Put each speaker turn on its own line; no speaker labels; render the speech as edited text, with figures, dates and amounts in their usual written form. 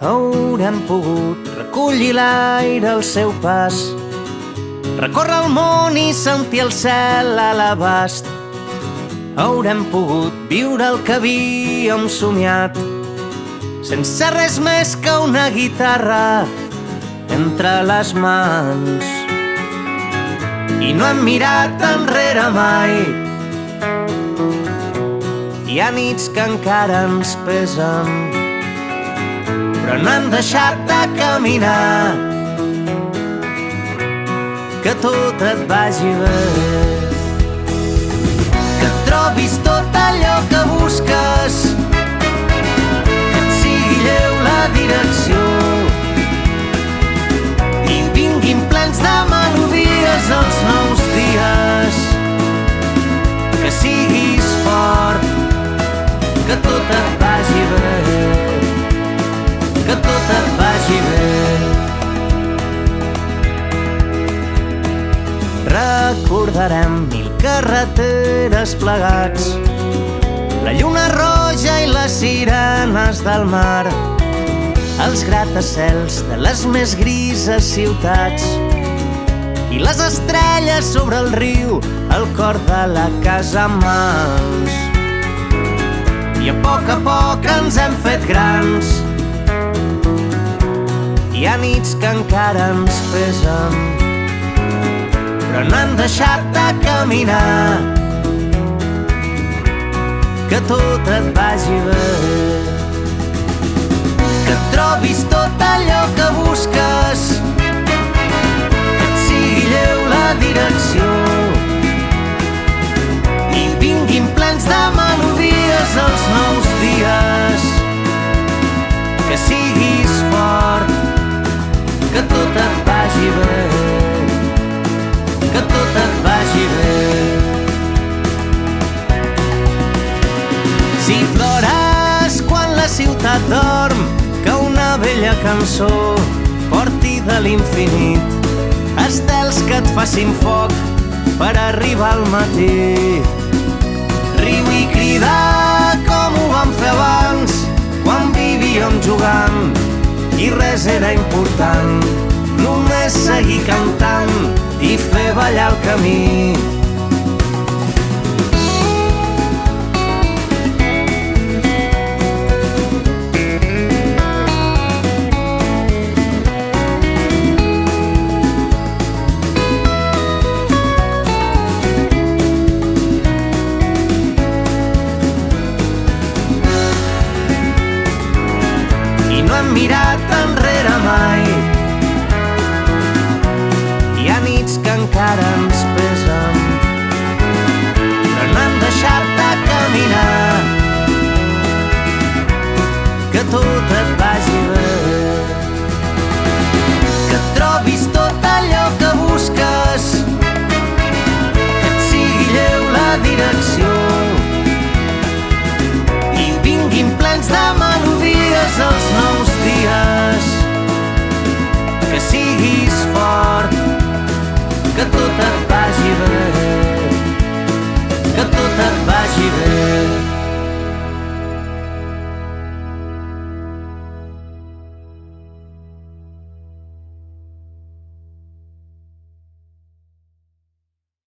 haurem pogut recollir l'aire al seu pas, recórrer el món i sentir el cel a l'abast. Haurem pogut viure el que havíem somiat, sense res més que una guitarra entre les mans. I no hem mirat enrere mai. Hi ha nits que encara ens pesen, però no hem deixat de caminar. Que tot et vagi bé, que trobis tot allò que busques, que et sigui lleu la direcció i vinguin plens de melodies els nous dies. Que siguis fort, que tot et vagi bé, que tot et vagi bé. Recordarem 1000 carreteres plegats, la lluna roja i les sirenes del mar, els gratacels de les més grises ciutats i les estrelles sobre el riu, el cor de la casa en mans. I a poc ens hem fet grans. Hi ha nits que encara ens pesen, però no hem deixat de caminar. Que tot et vagi bé, que trobis tot allò que busques, que et sigui lleu la direcció i vinguin plens de melodies els nous dies. Que siguis fort, que tot et vagi bé, que tot et vagi bé. Si plores quan la ciutat dorm, que una vella cançó porti de l'infinit estels que et facin foc per arribar al matí. Riu i crida com ho vam fer abans, quan vivíem jugant i res era important, només seguir cantant i fer ballar el camí. I no hem mirat enrere mai. Hi ha nits que encara ens pesen, però no hem deixat de caminar. Que tot et vagi bé, que trobis tot allò que busques, que et sigui lleu la direcció i vinguin plens de melodies els nous dies. Que siguis fort, que tot et vagi bé, que tot et vagi bé.